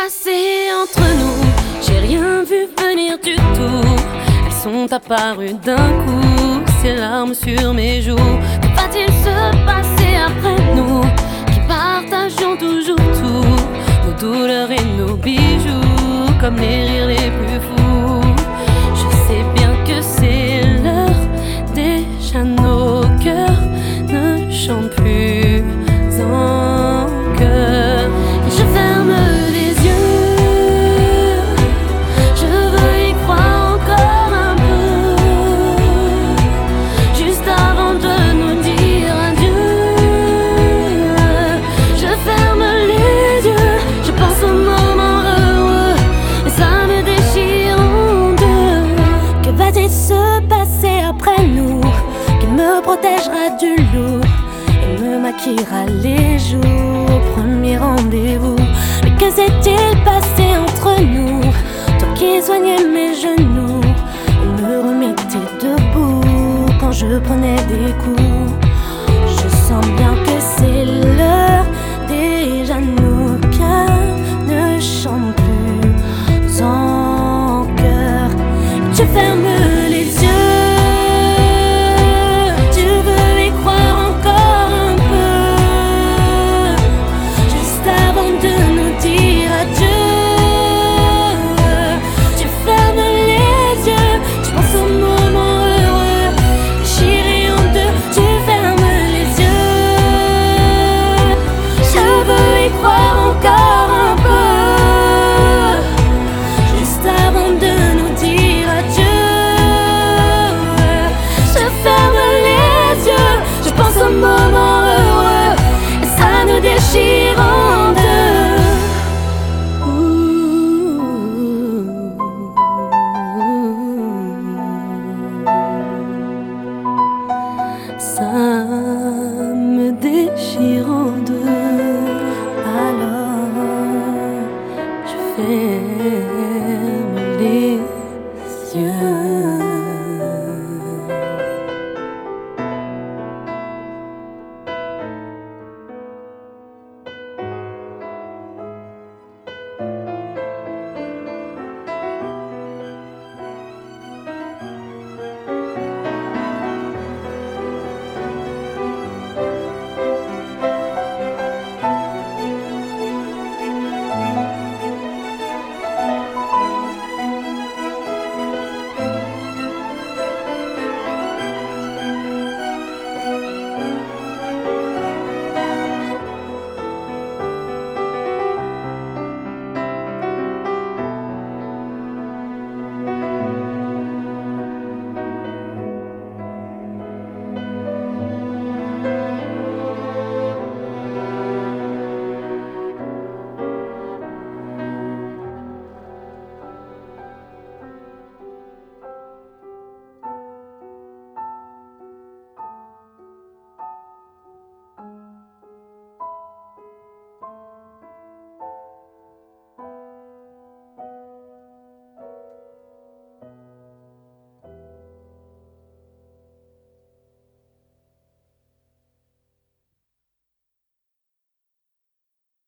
passé entre nous, j'ai rien vu venir du tout. Elles sont apparues d'un coup, ces larmes sur mes joues. Que va-t-il se passer après nous, qui partageons toujours tout, nos douleurs et nos bijoux, comme les rires les plus fous. Je sais bien que c'est l'heure, déjà nos cœurs ne chantent plus en chœur. Je ferme les yeux, je veux y croire encore un peu, juste avant de nous dire adieu. Je ferme les yeux, je pense au moment heureux, et ça me déchire en deux. Que va-t-il se passer après nous, qui me protégera du loup et me maquillera les joues au premier rendez-vous? Mais que s'est-il passé entre nous, toi qui soignais mes genoux et me remettais debout quand je prenais des coups? Je sens bien que c'est l'heure, déjà nos cœurs ne chantent plus en chœur. Tu fermes les yeux, moment heureux, et ça nous déchire en deux. Ça me déchire en deux. Alors je ferme les yeux.